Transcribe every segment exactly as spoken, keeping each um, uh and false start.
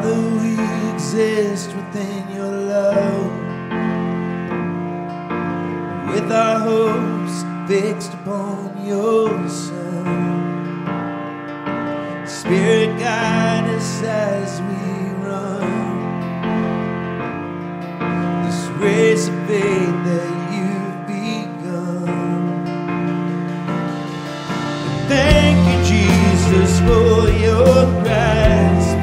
Father, we exist within your love, with our hopes fixed upon your Son. Spirit, guide us as we run this race of faith that you've begun. And thank you, Jesus, for your grasp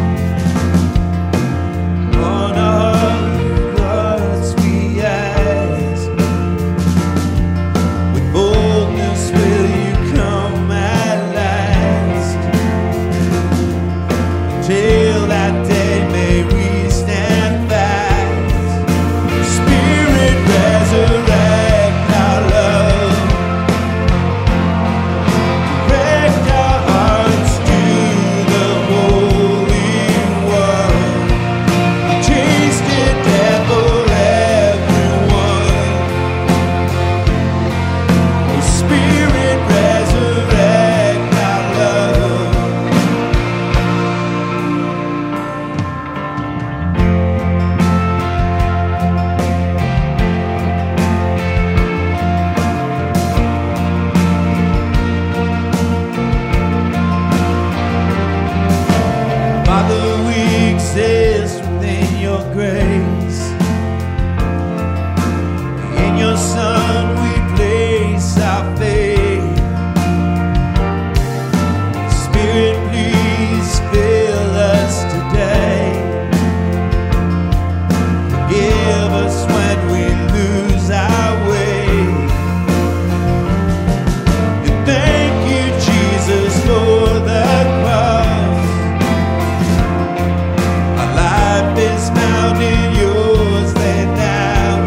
on our hearts. We ask, with boldness will you come at last? Till that day may we stand fast. Spirit, resurrect our love, direct our hearts to the Holy One. Tasted death for everyone. Oh, Spirit, resurrect our love. Father, we exist within your grace. In your Son we place our faith. Spirit, please fill us today. Forgive us when we lose our way. And thank you, Jesus, for the cross. Our life is found in yours laid down.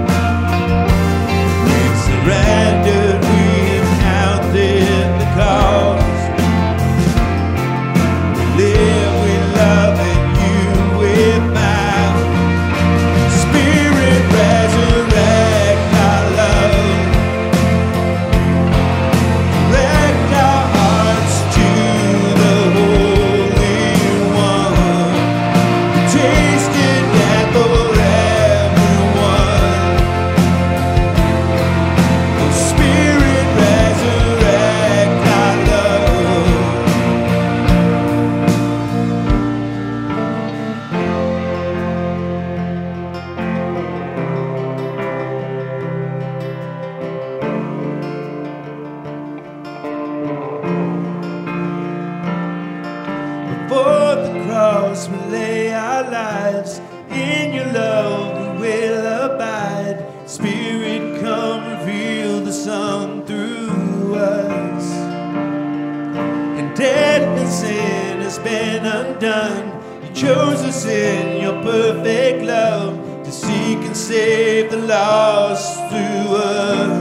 We've surrendered, we've counted the cost. We live, we love, and you we found. Spirit, resurrect our love, direct our hearts to the Holy One. Tasted death for everyone. Oh, Spirit, resurrect our love. Before the cross we lay our lives. In your love we will abide. Spirit, come reveal the Son through us. And death and sin has been undone. You chose us in your perfect love to seek and save the lost through us.